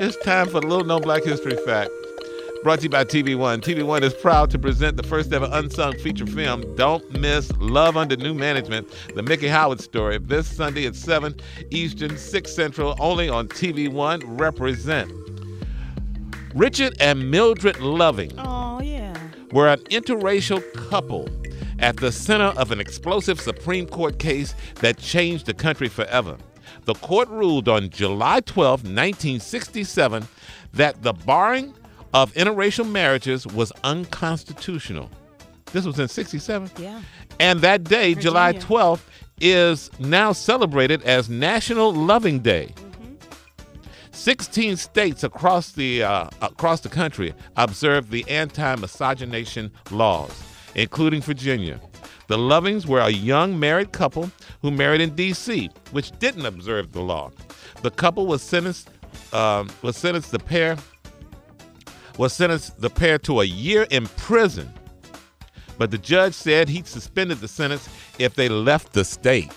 It's time for the Little Known Black History Fact. Brought to you by TV One. TV One is proud to present the first ever unsung feature film, Don't Miss Love Under New Management, the Mickey Howard story, this Sunday at 7 Eastern, 6 Central, only on TV One. Represent. Richard and Mildred Loving were an interracial couple at the center of an explosive Supreme Court case that changed the country forever. The court ruled on July 12, 1967, that the barring of interracial marriages was unconstitutional. This was in 67? Yeah. And that day, Virginia. July 12th, is now celebrated as National Loving Day. 16 states across the country observe the anti-miscegenation laws, including Virginia. The Lovings were a young married couple who married in D.C., which didn't observe the law. The couple was sentenced the pair to a year in prison, but the judge said he suspended the sentence if they left the state.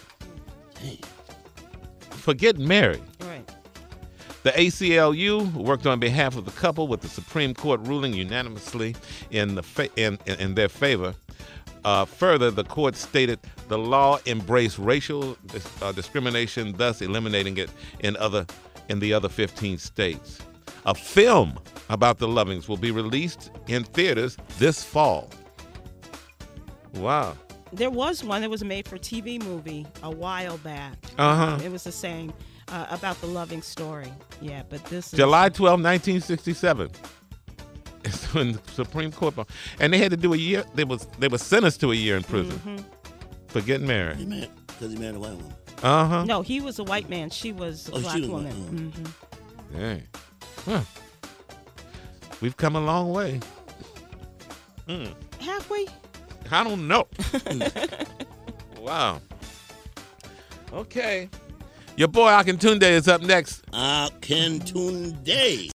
For getting married. Right. The ACLU worked on behalf of the couple with the Supreme Court ruling unanimously in their favor. Further, the court stated the law embraced racial discrimination, thus eliminating it in the other 15 states. A film about the Lovings will be released in theaters this fall. Wow. There was one that was a made-for-TV movie a while back. It was the same about the Loving story. Yeah, but this is July 12, 1967. It's when the Supreme Court, and they had to do a year. They were sentenced to a year in prison for getting married. Because he married a white woman. No, he was a white man. She was a black woman. Dang. Huh. We've come a long way. Have we? I don't know. Wow. Okay. Your boy Akintunde is up next. Akintunde.